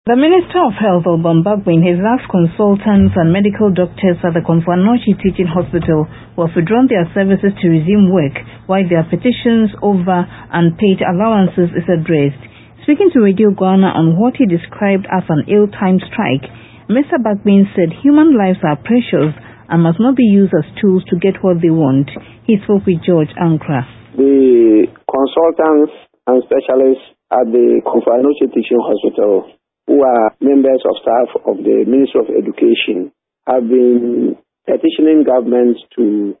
The Minister of Health, Alban Bagbin, has asked consultants and medical doctors at the Komfo Anokye Teaching Hospital who have withdrawn their services to resume work while their petitions over unpaid allowances is addressed. Speaking to Radio Ghana on what he described as an ill-timed strike, Mr. Bagbin said human lives are precious and must not be used as tools to get what they want. He spoke with George Ankra. The consultants and specialists at the Komfo Anokye Teaching Hospital, who are members of staff of the Ministry of Education, have been petitioning government to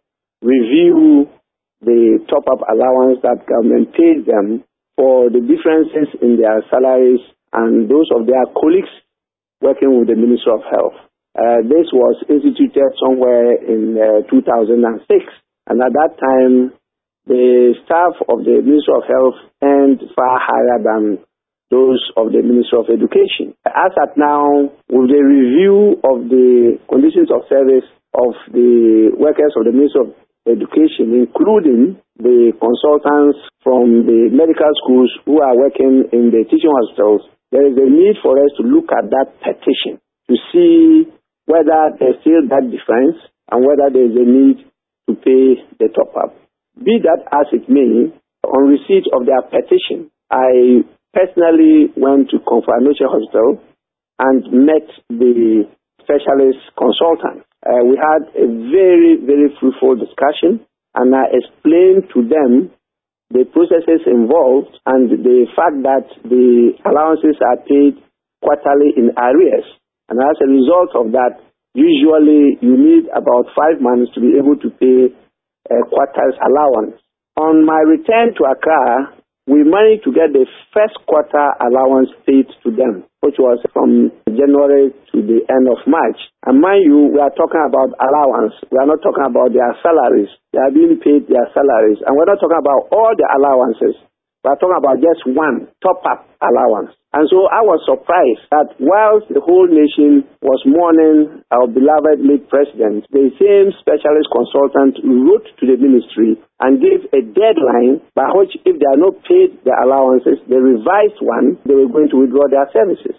review the top-up allowance that government pays them for the differences in their salaries and those of their colleagues working with the Ministry of Health. This was instituted somewhere in 2006, and at that time, the staff of the Ministry of Health earned far higher than those of the Ministry of Education. As at now, with the review of the conditions of service of the workers of the Ministry of Education, including the consultants from the medical schools who are working in the teaching hospitals, there is a need for us to look at that petition to see whether there's still that difference and whether there is a need to pay the top-up. Be that as it may, on receipt of their petition, I personally went to Komfo Anokye Hospital and met the specialist consultant. We had a very, very fruitful discussion, and I explained to them the processes involved and the fact that the allowances are paid quarterly in arrears. And as a result of that, usually you need about 5 months to be able to pay a quarter's allowance. On my return to Accra, we managed to get the first quarter allowance paid to them, which was from January to the end of March. And mind you, we are talking about allowance. We are not talking about their salaries. They are being paid their salaries. And we're not talking about all the allowances. We are talking about just one top-up allowance. And so I was surprised that whilst the whole nation was mourning our beloved late president, the same specialist consultant wrote to the ministry and gave a deadline by which if they are not paid the allowances, the revised one, they were going to withdraw their services.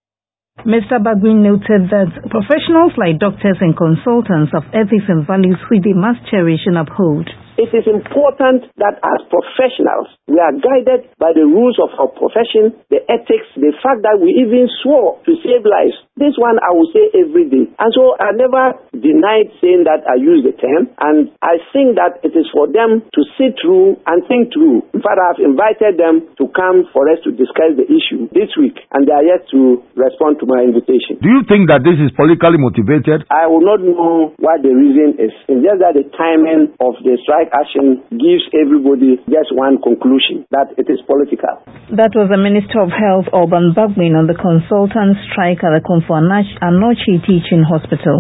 Mr. Bagbin noted that professionals like doctors and consultants have ethics and values which they must cherish and uphold. It is important that as professionals, we are guided by the rules of our profession, the ethics, the fact that we even swore to save lives. This one I will say every day. And so I never denied saying that I use the term. And I think that it is for them to sit through and think through. In fact, I have invited them to come for us to discuss the issue this week. And they are yet to respond to my invitation. Do you think that this is politically motivated? I will not know what the reason is. It's just that the timing of the strike action gives everybody just one conclusion, that it is political. That was the Minister of Health, Alban Bagbin, on the consultant strike at the Komfo Anokye Teaching Hospital.